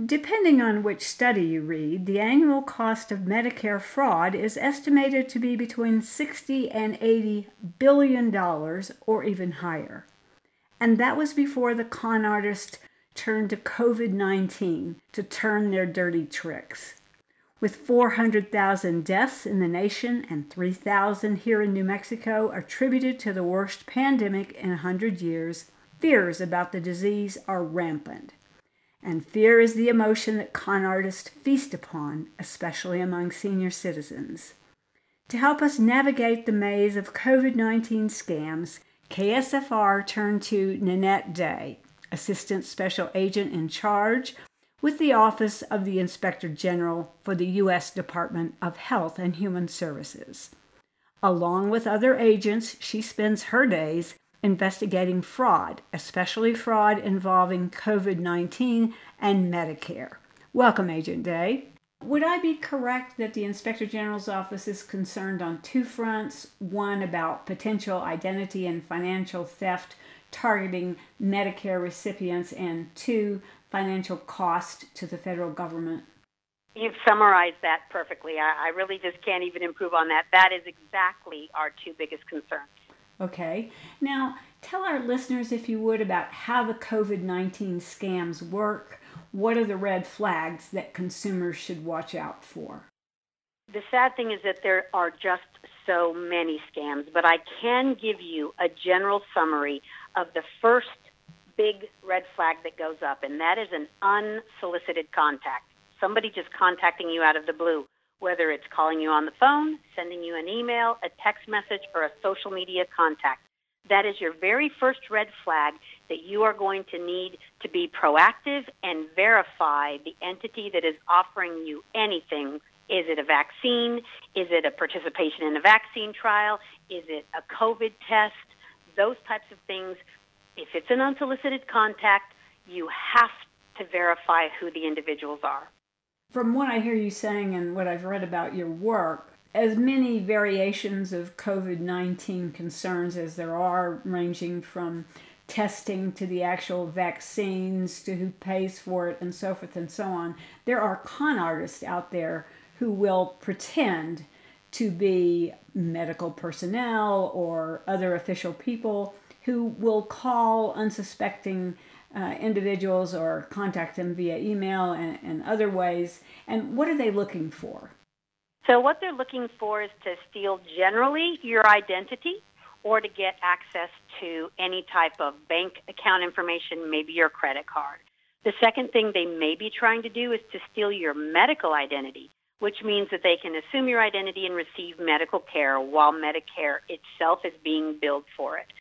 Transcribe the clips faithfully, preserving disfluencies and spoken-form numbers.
Depending on which study you read, the annual cost of Medicare fraud is estimated to be between sixty and eighty billion dollars or even higher. And that was before the con artists turned to covid nineteen to turn their dirty tricks. With four hundred thousand deaths in the nation and three thousand here in New Mexico attributed to the worst pandemic in one hundred years, fears about the disease are rampant. And fear is the emotion that con artists feast upon, especially among senior citizens. To help us navigate the maze of covid nineteen scams, K S F R turned to Nanette Day, Assistant Special Agent in charge with the Office of the Inspector General for the U S Department of Health and Human Services. Along with other agents, she spends her days investigating fraud, especially fraud involving covid nineteen and Medicare. Welcome, Agent Day. Would I be correct that the Inspector General's office is concerned on two fronts, one about potential identity and financial theft targeting Medicare recipients, and two, financial cost to the federal government? You've summarized that perfectly. I, I really just can't even improve on that. That is exactly our two biggest concerns. Okay. Now, tell our listeners, if you would, about how the covid nineteen scams work. What are the red flags that consumers should watch out for? The sad thing is that there are just so many scams, but I can give you a general summary of the first big red flag that goes up, and that is an unsolicited contact. Somebody just contacting you out of the blue, whether it's calling you on the phone, sending you an email, a text message, or a social media contact. That is your very first red flag that you are going to need to be proactive and verify the entity that is offering you anything. Is it a vaccine? Is it a participation in a vaccine trial? Is it a COVID test? Those types of things. If it's an unsolicited contact, you have to verify who the individuals are. From what I hear you saying and what I've read about your work, as many variations of covid nineteen concerns as there are, ranging from testing to the actual vaccines to who pays for it and so forth and so on, there are con artists out there who will pretend to be medical personnel or other official people who will call unsuspecting uh, individuals or contact them via email and, and other ways. And what are they looking for? So what they're looking for is to steal generally your identity or to get access to any type of bank account information, maybe your credit card. The second thing they may be trying to do is to steal your medical identity, which means that they can assume your identity and receive medical care while Medicare itself is being billed for it.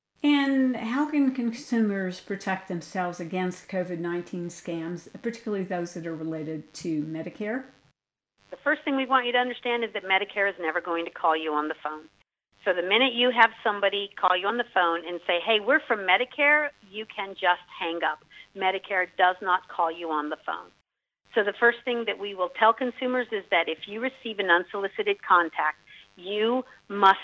And how can consumers protect themselves against covid nineteen scams, particularly those that are related to Medicare? The first thing we want you to understand is that Medicare is never going to call you on the phone. So the minute you have somebody call you on the phone and say, hey, we're from Medicare, you can just hang up. Medicare does not call you on the phone. So the first thing that we will tell consumers is that if you receive an unsolicited contact, you must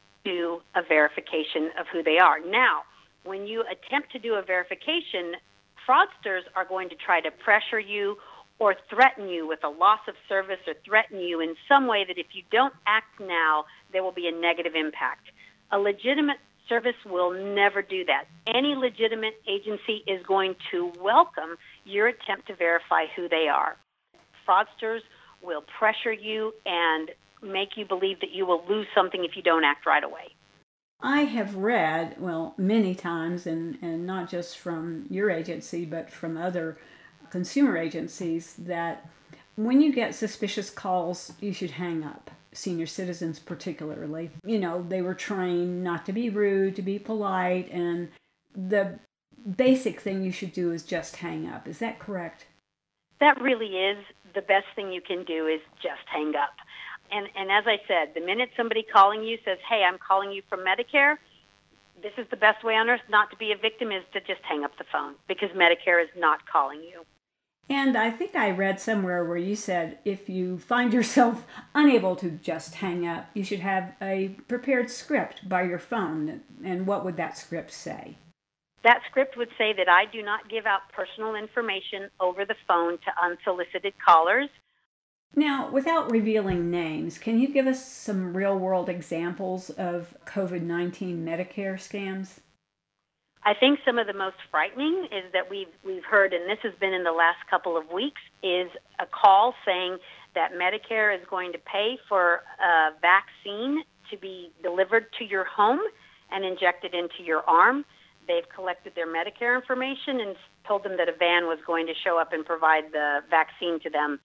do a verification of who they are. Now, when you attempt to do a verification, fraudsters are going to try to pressure you or threaten you with a loss of service or threaten you in some way that if you don't act now, there will be a negative impact. A legitimate service will never do that. Any legitimate agency is going to welcome your attempt to verify who they are. Fraudsters will pressure you and make you believe that you will lose something if you don't act right away. I have read, well, many times, and, and not just from your agency, but from other consumer agencies, that when you get suspicious calls, you should hang up. Senior citizens particularly. You know, they were trained not to be rude, to be polite, and the basic thing you should do is just hang up. Is that correct? That really is the best thing you can do, is just hang up. And and as I said, the minute somebody calling you says, hey, I'm calling you from Medicare, this is the best way on earth not to be a victim, is to just hang up the phone, because Medicare is not calling you. And I think I read somewhere where you said if you find yourself unable to just hang up, you should have a prepared script by your phone. And what would that script say? That script would say that I do not give out personal information over the phone to unsolicited callers. Now, without revealing names, can you give us some real-world examples of COVID nineteen Medicare scams? I think some of the most frightening is that we've we've heard, and this has been in the last couple of weeks, is a call saying that Medicare is going to pay for a vaccine to be delivered to your home and injected into your arm. They've collected their Medicare information and told them that a van was going to show up and provide the vaccine to them.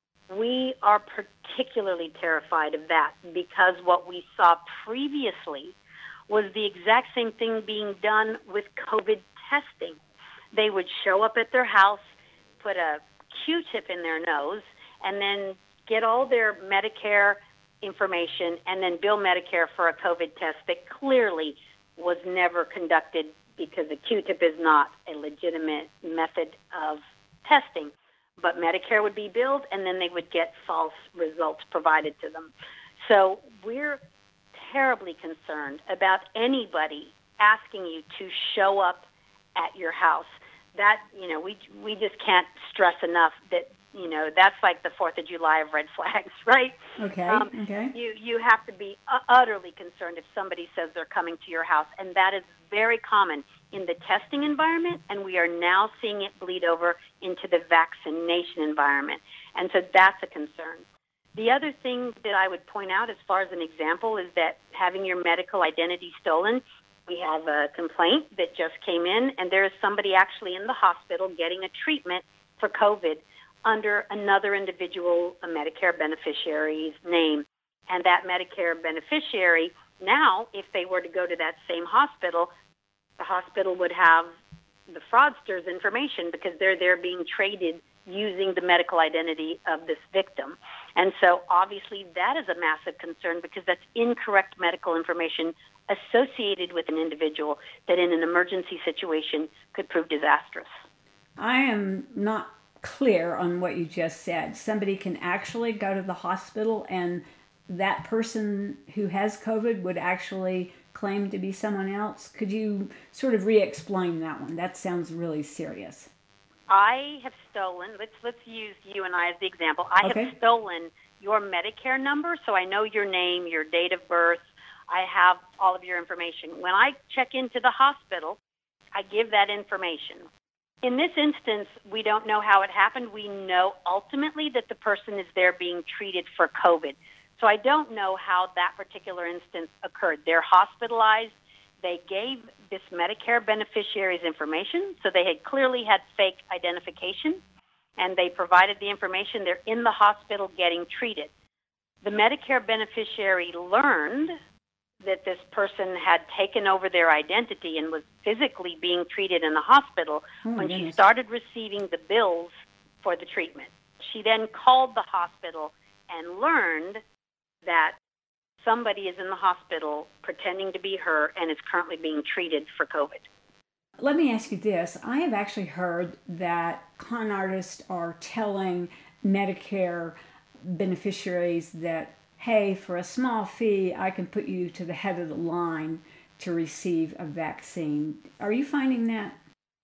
We are particularly terrified of that because what we saw previously was the exact same thing being done with COVID testing. They would show up at their house, put a Q-tip in their nose, and then get all their Medicare information and then bill Medicare for a COVID test that clearly was never conducted because a Q-tip is not a legitimate method of testing. But Medicare would be billed, and then they would get false results provided to them. So we're terribly concerned about anybody asking you to show up at your house. That, you know, we we just can't stress enough that, you know, that's like the fourth of July of red flags, right? Okay, um, okay. You, you have to be utterly concerned if somebody says they're coming to your house, and that is very common in the testing environment, and we are now seeing it bleed over into the vaccination environment. And so that's a concern. The other thing that I would point out as far as an example is that having your medical identity stolen, we have a complaint that just came in, and there is somebody actually in the hospital getting a treatment for COVID under another individual, a Medicare beneficiary's name. And that Medicare beneficiary, now, if they were to go to that same hospital, the hospital would have the fraudster's information because they're there being traded using the medical identity of this victim. And so obviously that is a massive concern because that's incorrect medical information associated with an individual that in an emergency situation could prove disastrous. I am not clear on what you just said. Somebody can actually go to the hospital and that person who has COVID would actually claim to be someone else. Could you sort of re-explain that one? That sounds really serious. I have stolen, let's let's use you and I as the example. I Okay. have stolen your Medicare number, so I know your name, your date of birth. I have all of your information. When I check into the hospital, I give that information. In this instance, we don't know how it happened. We know ultimately that the person is there being treated for COVID. So I don't know how that particular instance occurred. They're hospitalized. They gave this Medicare beneficiary's information, so they had clearly had fake identification, and they provided the information. They're in the hospital getting treated. The Medicare beneficiary learned that this person had taken over their identity and was physically being treated in the hospital Oh, when goodness. she started receiving the bills for the treatment. She then called the hospital and learned that somebody is in the hospital pretending to be her and is currently being treated for COVID. Let me ask you this. I have actually heard that con artists are telling Medicare beneficiaries that, hey, for a small fee, I can put you to the head of the line to receive a vaccine. Are you finding that?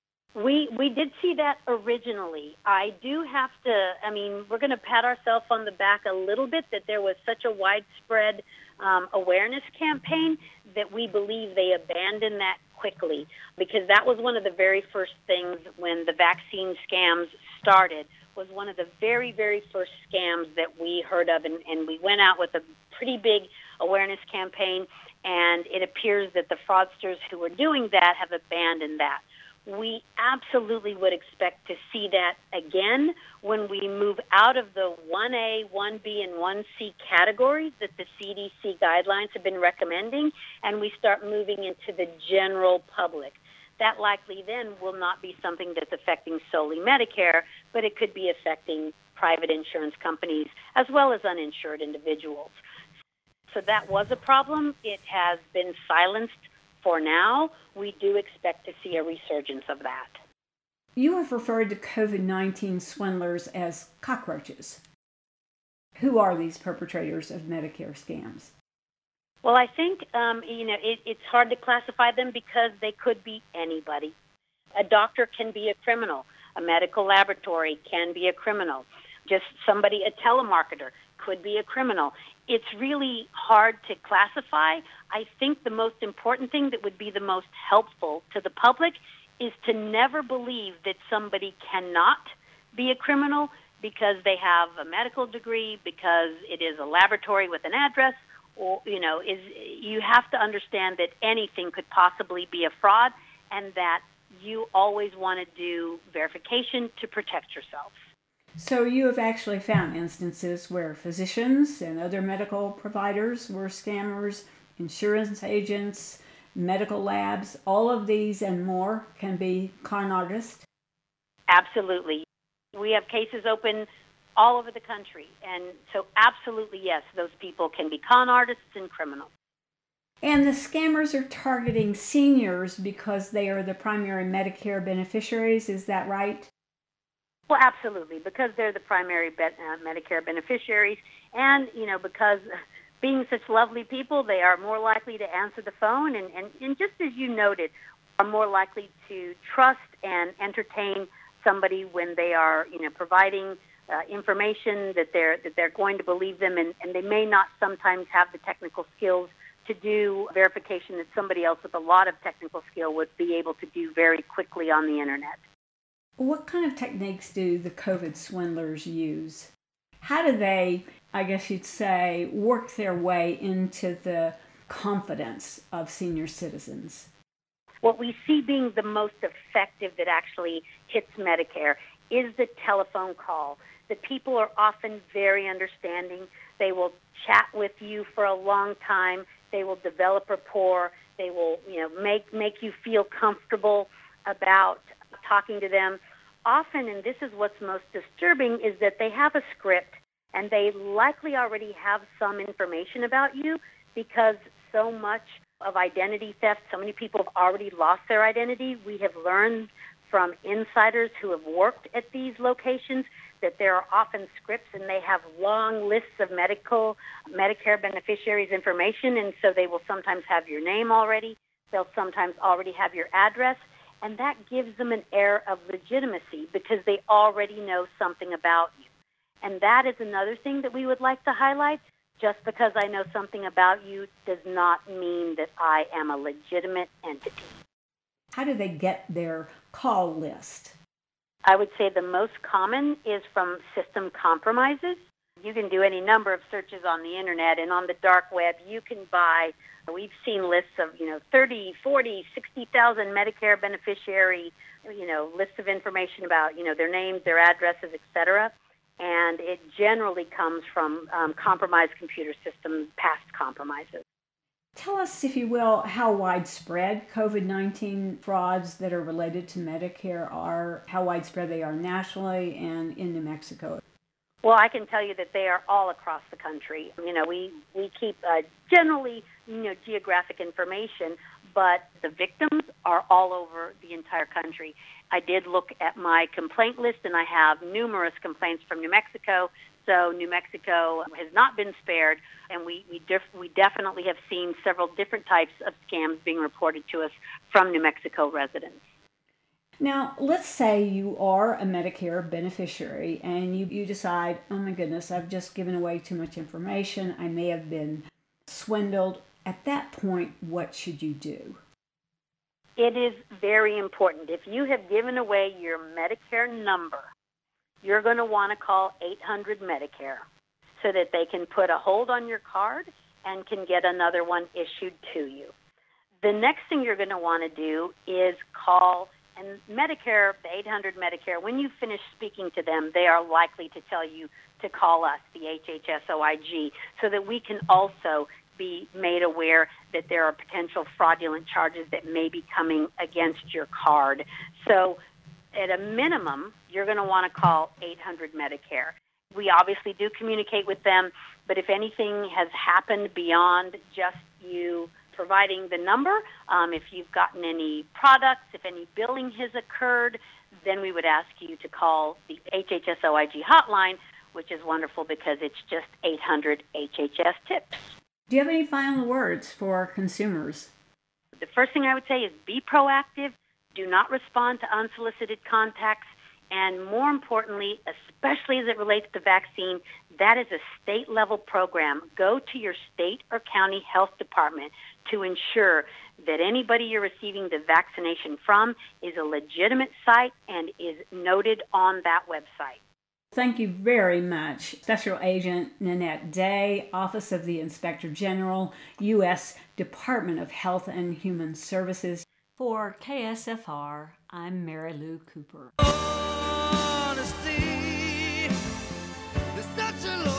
We we did see that originally. I do have to, I mean, we're going to pat ourselves on the back a little bit that there was such a widespread um, awareness campaign that we believe they abandoned that quickly, because that was one of the very first things when the vaccine scams started, was one of the very, very first scams that we heard of, and, and we went out with a pretty big awareness campaign, and it appears that the fraudsters who were doing that have abandoned that. We absolutely would expect to see that again when we move out of the one A, one B, and one C categories that the C D C guidelines have been recommending, and we start moving into the general public. That likely then will not be something that's affecting solely Medicare, but it could be affecting private insurance companies as well as uninsured individuals. So that was a problem. It has been silenced for now. We do expect to see a resurgence of that. You have referred to COVID nineteen swindlers as cockroaches. Who are these perpetrators of Medicare scams? Well, I think um, you know it, it's hard to classify them because they could be anybody. A doctor can be a criminal. A medical laboratory can be a criminal. Just somebody, a telemarketer, could be a criminal. It's really hard to classify. I think the most important thing that would be the most helpful to the public is to never believe that somebody cannot be a criminal because they have a medical degree, because it is a laboratory with an address, or, you know, is you have to understand that anything could possibly be a fraud, and that you always want to do verification to protect yourself. So you have actually found instances where physicians and other medical providers were scammers, insurance agents, medical labs, all of these and more can be con artists? Absolutely. We have cases open all over the country, and so absolutely yes, those people can be con artists and criminals. And the scammers are targeting seniors because they are the primary Medicare beneficiaries, is that right? Well, absolutely, because they're the primary be- uh, Medicare beneficiaries, and, you know, because being such lovely people, they are more likely to answer the phone, and, and, and just as you noted, are more likely to trust and entertain somebody when they are, you know, providing uh, information that they're that they're going to believe them, and, and they may not sometimes have the technical skills to do verification that somebody else with a lot of technical skill would be able to do very quickly on the internet. What kind of techniques do the COVID swindlers use? How do they, I guess you'd say, work their way into the confidence of senior citizens? What we see being the most effective that actually hits Medicare is the telephone call. The people are often very understanding. They will chat with you for a long time. They will develop rapport. They will, you know, make make you feel comfortable about talking to them. Often, and this is what's most disturbing, is that they have a script and they likely already have some information about you because so much of identity theft, so many people have already lost their identity. We have learned from insiders who have worked at these locations that there are often scripts and they have long lists of medical, Medicare beneficiaries' information, and so they will sometimes have your name already. They'll sometimes already have your address. And that gives them an air of legitimacy because they already know something about you. And that is another thing that we would like to highlight. Just because I know something about you does not mean that I am a legitimate entity. How do they get their call list? I would say the most common is from system compromises. You can do any number of searches on the internet, and on the dark web you can buy, we've seen lists of, you know, thirty, forty, sixty thousand Medicare beneficiary, you know, lists of information about, you know, their names, their addresses, et cetera. And it generally comes from um, compromised computer systems, past compromises. Tell us, if you will, how widespread COVID nineteen frauds that are related to Medicare are, how widespread they are nationally and in New Mexico. Well, I can tell you that they are all across the country. You know, we, we keep uh, generally, you know, geographic information, but the victims are all over the entire country. I did look at my complaint list, and I have numerous complaints from New Mexico. So New Mexico has not been spared, and we we, def- we definitely have seen several different types of scams being reported to us from New Mexico residents. Now, let's say you are a Medicare beneficiary and you, you decide, oh my goodness, I've just given away too much information. I may have been swindled. At that point, what should you do? It is very important. If you have given away your Medicare number, you're going to want to call eight hundred Medicare so that they can put a hold on your card and can get another one issued to you. The next thing you're going to want to do is call, and Medicare, the eight hundred Medicare, when you finish speaking to them, they are likely to tell you to call us, the H H S O I G, so that we can also be made aware that there are potential fraudulent charges that may be coming against your card. So at a minimum, you're going to want to call eight hundred Medicare. We obviously do communicate with them, but if anything has happened beyond just you providing the number, um, if you've gotten any products, if any billing has occurred, then we would ask you to call the H H S O I G hotline, which is wonderful because it's just eight hundred H H S TIPS. Do you have any final words for consumers? The first thing I would say is be proactive. Do not respond to unsolicited contacts. And more importantly, especially as it relates to vaccine, that is a state-level program. Go to your state or county health department to ensure that anybody you're receiving the vaccination from is a legitimate site and is noted on that website. Thank you very much, Special Agent Nanette Day, Office of the Inspector General, U S Department of Health and Human Services. For K S F R, I'm Mary Lou Cooper. Honesty, there's such a